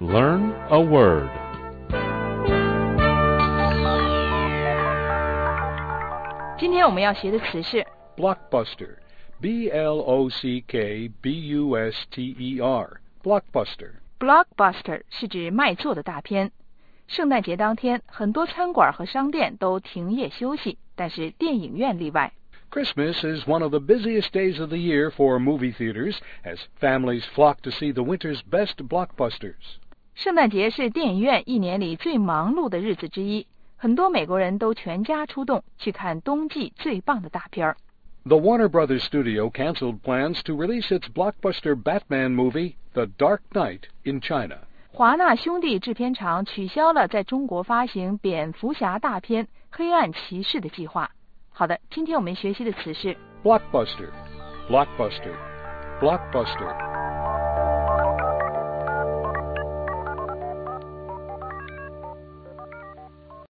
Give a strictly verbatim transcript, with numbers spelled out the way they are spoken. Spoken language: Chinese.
Learn a word. 今天我们要学的词是 Blockbuster. B L O C K B U S T E R. Blockbuster. Blockbuster 是指卖座的大片。圣诞节当天，很多餐馆和商店都停业休息，但是电影院例外。 Christmas is one of the busiest days of the year for movie theaters as families flock to see the winter's best blockbusters. 圣诞节是电影院一年里最忙碌的日子之一，很多美国人都全家出动去看冬季最棒的大片儿。 The Warner Brothers studio canceled plans to release its blockbuster Batman movie, The Dark Knight, in China. 华纳兄弟制片厂取消了在中国发行蝙蝠侠大片《黑暗骑士》的计划。好的，今天我们学习的词是 Blockbuster. Blockbuster. Blockbuster.